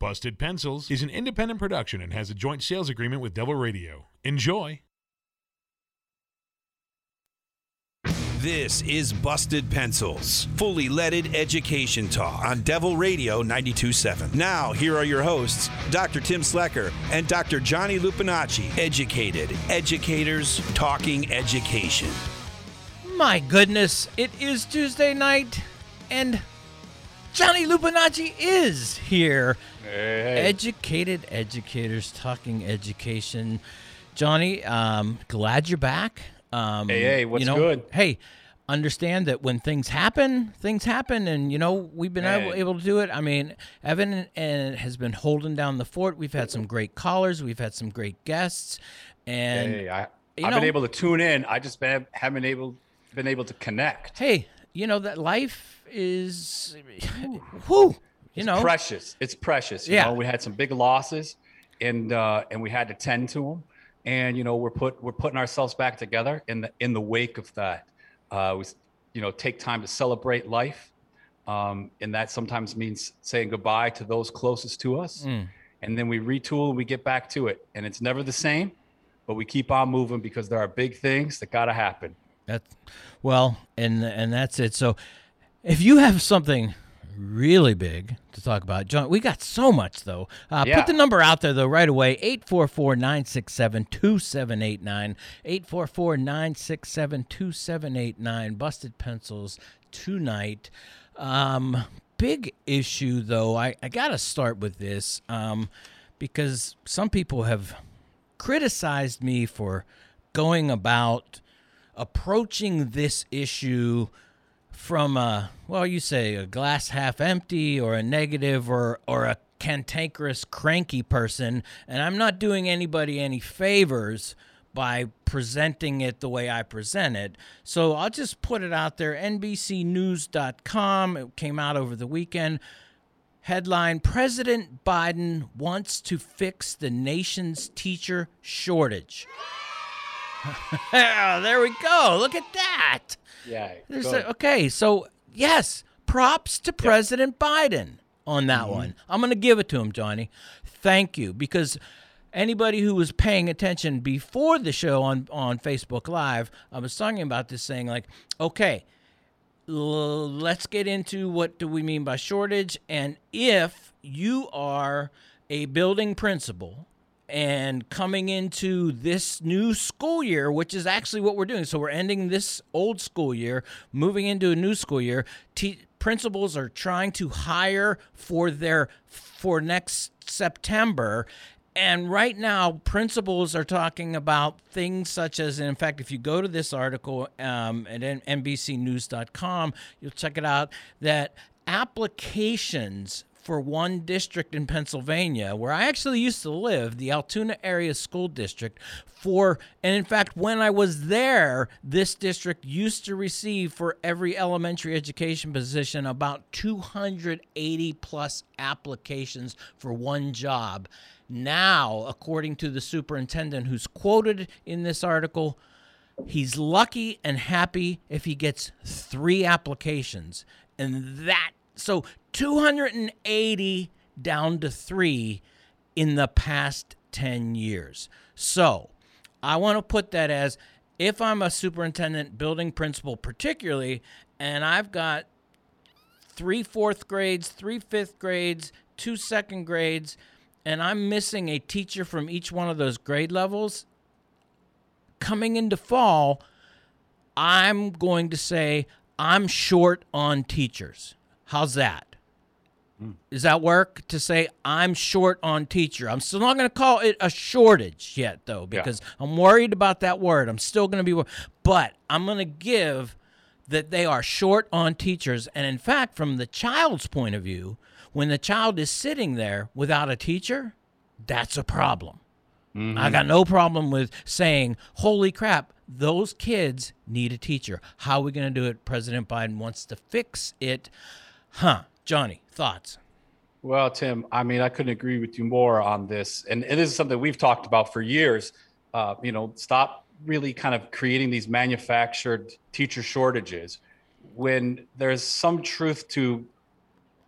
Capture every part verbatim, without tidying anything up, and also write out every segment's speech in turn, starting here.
Busted Pencils is an independent production and has a joint sales agreement with Devil Radio. Enjoy! This is Busted Pencils, fully leaded education talk on Devil Radio ninety-two point seven. Now, here are your hosts, Doctor Tim Slecker and Doctor Johnny Lupinacci. Educated educators talking education. My goodness, it is Tuesday night, and Johnny Lupinacci is here. Hey, hey. Educated educators talking education. Johnny, um, glad you're back. Um, Hey, hey, what's you know, good? Hey, understand that when things happen, things happen, and, you know, we've been Hey. able, able to do it. I mean, Evan and has been holding down the fort. We've had some great callers. We've had some great guests. And, Hey, I, you I've know- been able to tune in. I just been, haven't been able been able to connect. hey, you know, that life is, whew, you It's know. precious. It's precious. You Yeah. know, we had some big losses, and uh, and we had to tend to them. And you know, we're put we're putting ourselves back together in the in the wake of that. Uh, we, you know, take time to celebrate life, um, and that sometimes means saying goodbye to those closest to us. Mm. And then we retool and we get back to it. And it's never the same, but we keep on moving because there are big things that got to happen. That's well, and and that's it. So, if you have something really big to talk about, John, we got so much though. Uh, Yeah. Put the number out there though right away: eight four four, nine six seven, two seven eight nine. eight four four, nine six seven, two seven eight nine. Busted Pencils tonight. Um, big issue though. I I gotta start with this um, because some people have criticized me for going about approaching this issue from a, well, you say a glass half empty or a negative or or a cantankerous, cranky person, and I'm not doing anybody any favors by presenting it the way I present it. So I'll just put it out there, N B C news dot com. It came out over the weekend. Headline, President Biden wants to fix the nation's teacher shortage. There we go. Look at that. Yeah. There's good. a, okay, so yes, props to President Biden on that one. I'm going to give it to him, Johnny. Thank you, because anybody who was paying attention before the show on, on Facebook Live, I was talking about this saying like, okay, l- let's get into what do we mean by shortage, and if you are a building principal and coming into this new school year, which is actually what we're doing. So we're ending this old school year, moving into a new school year. T- principals are trying to hire for their for next September. And right now, principals are talking about things such as, and in fact, if you go to this article um, at N B C news dot com, you'll check it out, that applications for one district in Pennsylvania, where I actually used to live, the Altoona Area School District, for, and in fact, when I was there, this district used to receive for every elementary education position about two hundred eighty plus applications for one job. Now, according to the superintendent who's quoted in this article, he's lucky and happy if he gets three applications. And that, so two hundred eighty down to three in the past ten years. So I want to put that as, if I'm a superintendent, building principal particularly, and I've got three fourth grades, three fifth grades, two second grades, and I'm missing a teacher from each one of those grade levels, coming into fall, I'm going to say I'm short on teachers. How's that? Does that work to say I'm short on teacher? I'm still not going to call it a shortage yet, though, because yeah. I'm worried about that word. I'm still going to be, but I'm going to give that they are short on teachers. And in fact, from the child's point of view, when the child is sitting there without a teacher, that's a problem. Mm-hmm. I got no problem with saying, holy crap, those kids need a teacher. How are we going to do it? President Biden wants to fix it. Huh. Johnny, thoughts? Well, Tim, I mean, I couldn't agree with you more on this. And, and this is something we've talked about for years. Uh, you know, stop really kind of creating these manufactured teacher shortages when there's some truth to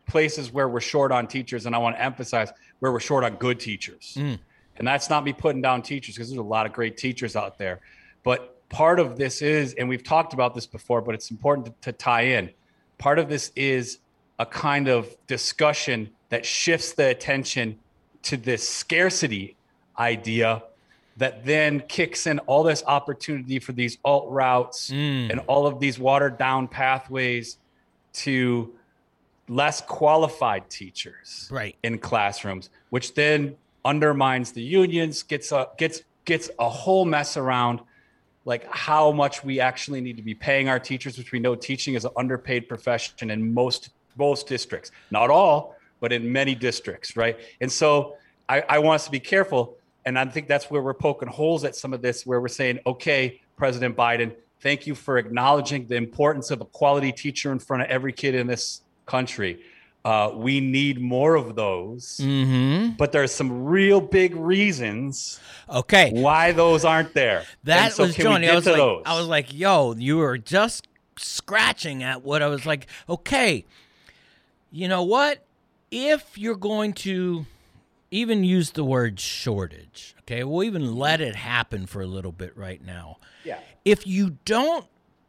places where we're short on teachers, and I want to emphasize where we're short on good teachers. Mm. And that's not me putting down teachers, because there's a lot of great teachers out there. But part of this is, and we've talked about this before, but it's important to, to tie in. Part of this is a kind of discussion that shifts the attention to this scarcity idea that then kicks in all this opportunity for these alt routes mm. and all of these watered down pathways to less qualified teachers right. in classrooms, which then undermines the unions, gets a, gets, gets a whole mess around like how much we actually need to be paying our teachers, which we know teaching is an underpaid profession in most, most districts, not all, but in many districts. Right. And so I, I want us to be careful. And I think that's where we're poking holes at some of this, where we're saying, okay, President Biden, thank you for acknowledging the importance of a quality teacher in front of every kid in this country. Uh, we need more of those, mm-hmm. but there's some real big reasons okay. why those aren't there. That so was Johnny. I was like, those? I was like, yo, you were just scratching at what I was like, okay, you know what? If you're going to even use the word shortage, okay, we'll even let it happen for a little bit right now. Yeah. If you don't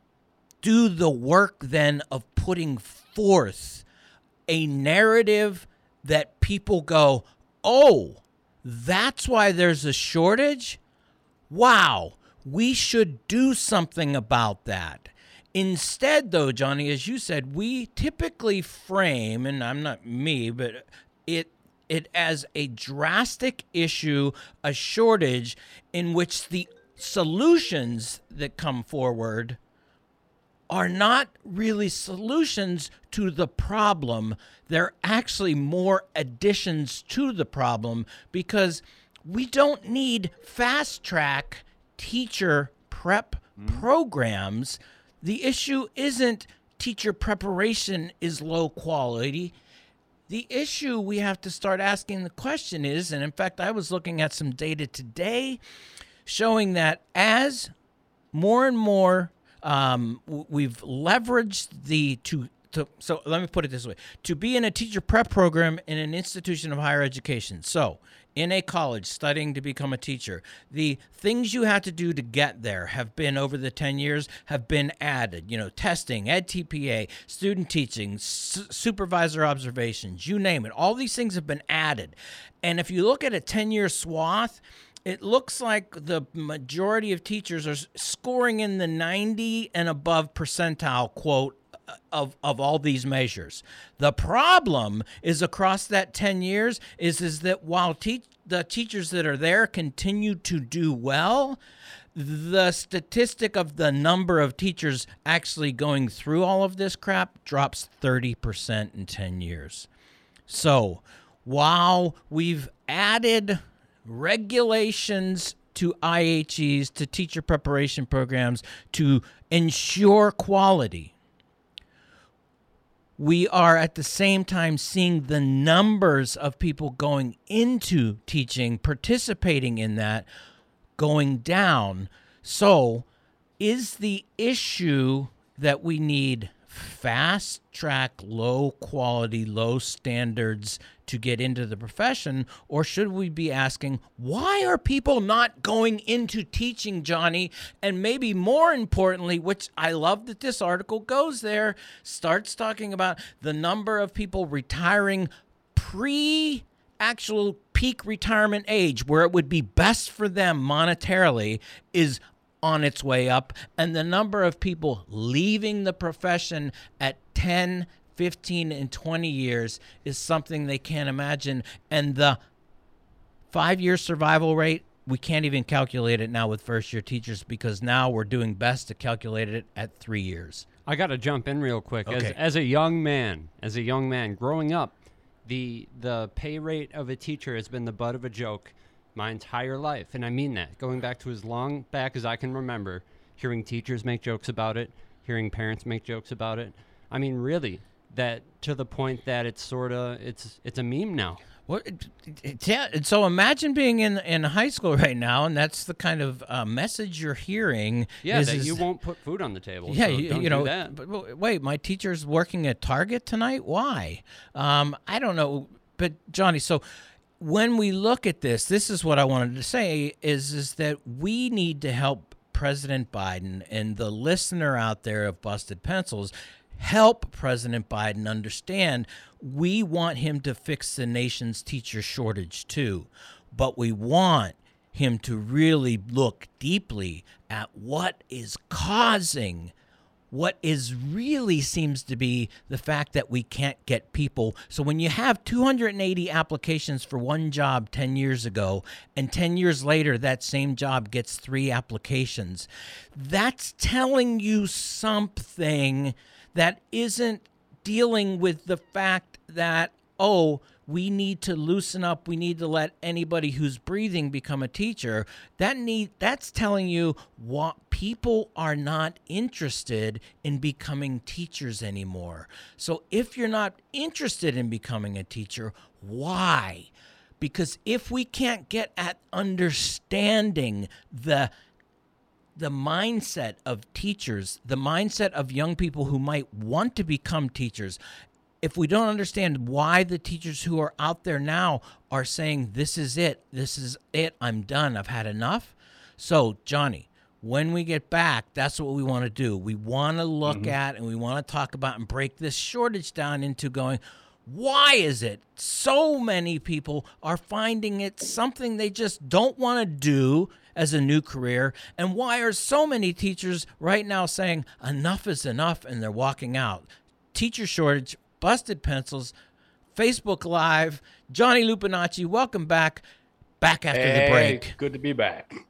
do the work then of putting forth a narrative that people go, oh, that's why there's a shortage? Wow, we should do something about that. Instead, though, Johnny, as you said, we typically frame, and I'm not me, but it it as a drastic issue, a shortage in which the solutions that come forward are not really solutions to the problem. They're actually more additions to the problem, because we don't need fast track teacher prep mm. programs. The issue isn't teacher preparation is low quality. The issue we have to start asking the question is, and in fact, I was looking at some data today showing that as more and more um, we've leveraged the to, to, so let me put it this way, to be in a teacher prep program in an institution of higher education. So in a college studying to become a teacher, the things you have to do to get there have been, over the ten years, have been added. You know, testing, Ed T P A, student teaching, su- supervisor observations, you name it. All these things have been added. And if you look at a ten-year swath, it looks like the majority of teachers are scoring in the ninety and above percentile, quote, of of all these measures. The problem is across that ten years is, is that while te- the teachers that are there continue to do well, the statistic of the number of teachers actually going through all of this crap drops thirty percent in ten years. So while we've added regulations to I H Es, to teacher preparation programs to ensure quality, we are at the same time seeing the numbers of people going into teaching, participating in that, going down. So is the issue that we need fast track, low quality, low standards to get into the profession, or should we be asking, why are people not going into teaching, Johnny? And maybe more importantly, which I love that this article goes there, starts talking about the number of people retiring pre actual peak retirement age, where it would be best for them monetarily, is on its way up, and the number of people leaving the profession at ten, fifteen, and twenty years is something they can't imagine. And the five-year survival rate, we can't even calculate it now with first-year teachers, because now we're doing best to calculate it at three years. I got to jump in real quick. Okay. As, as a young man, as a young man growing up, the the pay rate of a teacher has been the butt of a joke my entire life. And I mean that. Going back to as long back as I can remember, hearing teachers make jokes about it, hearing parents make jokes about it. I mean, really, that to the point that it's sort of it's it's a meme now. What? Yeah. So imagine being in in high school right now, and that's the kind of uh, message you're hearing. Yeah, is, that is, you won't put food on the table. Yeah, so you, don't you know. do that. But, but wait, my teacher's working at Target tonight. Why? Um, I don't know. But Johnny, so when we look at this, this is what I wanted to say: is is that we need to help President Biden and the listener out there of Busted Pencils. Help President Biden understand we want him to fix the nation's teacher shortage too, but we want him to really look deeply at what is causing what is really seems to be the fact that we can't get people. So when you have two hundred eighty applications for one job ten years ago, and ten years later that same job gets three applications, that's telling you something that isn't dealing with the fact that, oh, we need to loosen up, we need to let anybody who's breathing become a teacher. That need that's telling you what people are not interested in becoming teachers anymore. So if you're not interested in becoming a teacher, why? Because if we can't get at understanding the the mindset of teachers, the mindset of young people who might want to become teachers, if we don't understand why the teachers who are out there now are saying, this is it, this is it, I'm done, I've had enough. So, Johnny, when we get back, that's what we want to do. We want to look mm-hmm. at and we want to talk about and break this shortage down into going, why is it so many people are finding it something they just don't want to do as a new career? And why are so many teachers right now saying enough is enough and they're walking out? Teacher shortage, Busted Pencils, Facebook Live. Johnny Lupinacci, welcome back. Back after hey, the break. Good to be back.